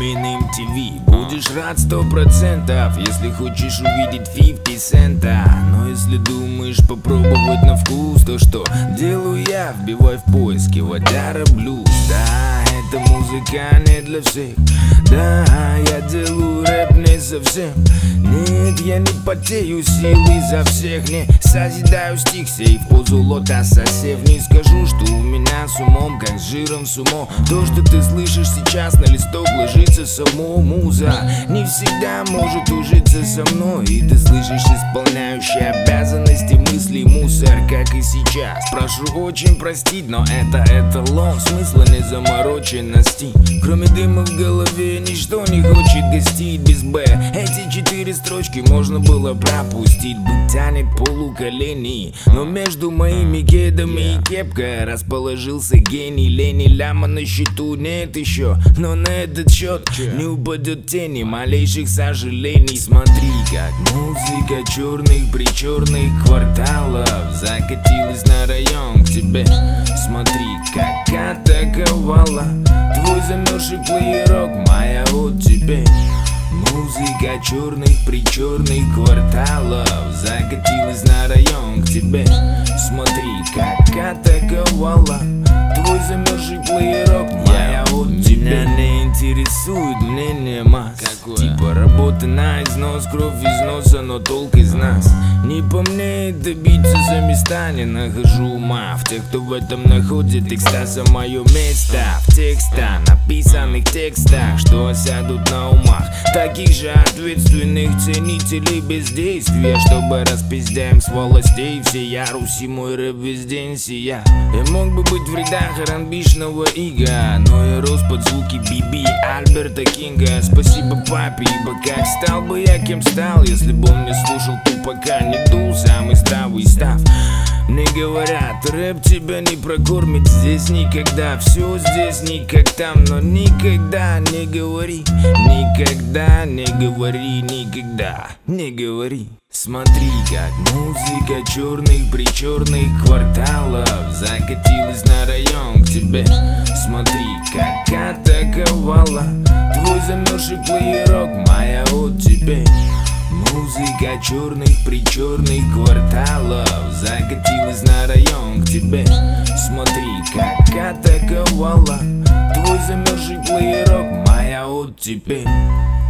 феномен MTV. Будешь рад 100%, если хочешь увидеть 50 цента. Но если думаешь попробовать на вкус, то что делаю я? Вбивай в поиске водяра блюз. Да, эта музыка не для всех. Да, я делаю рэп не совсем. Нет, я не потею силы за всех. Не созидаю стих сей в позу лотоса сев. Не скажу, что у меня с умом, как с жиром сумо. То, что ты слышишь сейчас, на листок ложится само муза. Не всегда может ужиться со мной. И ты слышишь исполняющий обязанности мысли мусор, как и сейчас. Прошу очень простить, но это эталон смысла незамороченности. Кроме дыма в голове ничто не хочет гостить без Б. Эти 4 строчки можно было пропустить. Быть тянет полуколени, но между моими кедами и кепкой расположился гений. Лени ляма на счету нет еще, но на этот счет не упадет тени малейших сожалений. Смотри, как музыка черных причерных кварталов закатилась на район к тебе. Смотри, как атаковала твой замерзший плеерок, моя вот тебе. Музыка черных причерных кварталов закатилась на район к тебе. Смотри, как атаковала твой замерзший плеерок, моя вот тебе. Меня не интересует мнение масс. Типа работа на износ, кровь из носа, но толк из нас. Не по мне это биться за места, не нахожу ума в тех, кто в этом находит экстаза. Мое место в текстах, написанных текстах, что осядут на умах таких же ответственных ценителей бездействия. Чтобы распиздяем с властей всея Руси, мой рэп весь день сия. Я мог бы быть в рядах ранбишного ига, но я рос под звуки Биби, Альберта Кинга. Спасибо папе, ибо как стал бы я кем стал, если бы он не слушал тупака, не дул самый здравый став. Мне говорят, рэп тебя не прокормит здесь никогда. Все здесь не как там, но никогда не говори. Никогда не говори, никогда не говори. Смотри, как музыка черных причерных кварталов закатилась на район к тебе. Смотри, как атаковала твой замерзший плеерок, моя вот тебе. Музыка черных причерных кварталов закатилась на район к тебе. Смотри, как атаковала твой замерзший плеерок, моя вот теперь.